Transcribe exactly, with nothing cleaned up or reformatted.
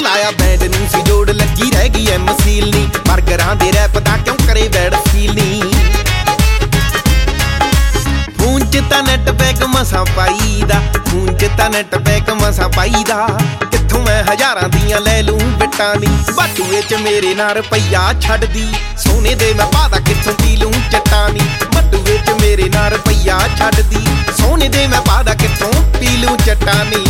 ਲਾਇਆ ਬੈਂਡ ਨੂੰ ਸੀ ਜੋੜ ਲੱਗੀ ਰਹਿ ਗਈ ਐ ਮਸੀਲ ਨੀ ਬਰਗਰਾਂ ਦੇ ਰੈਪ ਦਾ ਕਿਉਂ ਕਰੇ ਵੈਡ ਫੀਲ ਨੀ ਫੋਨ ਚ ਤਾਂ ਨੈਟ ਪੈਕ ਮਸਾਂ ਪਾਈਦਾ ਫੋਨ ਚ ਤਾਂ ਨੈਟ ਪੈਕ ਮਸਾਂ ਪਾਈਦਾ ਕਿੱਥੋਂ ਮੈਂ ਹਜ਼ਾਰਾਂ ਦੀਆਂ ਲੈ ਲੂੰ ਬਿੱਟਾਂ ਨੀ ਬਟੂਏ ਚ ਮੇਰੇ ਨਾਲ ਰੁਪਈਆ ਛੱਡਦੀ ਸੋਨੇ ਦੇ ਮੈਂ ਪਾਦਾ ਕਿੱਥੋਂ ਪੀ ਲੂੰ ਚੱਟਾਂ ਨੀ ਬਟੂਏ ਚ ਮੇਰੇ ਨਾਲ ਰੁਪਈਆ ਛੱਡਦੀ ਸੋਨੇ ਦੇ ਮੈਂ ਪਾਦਾ ਕਿੱਥੋਂ ਪੀ ਲੂੰ ਚੱਟਾਂ ਨੀ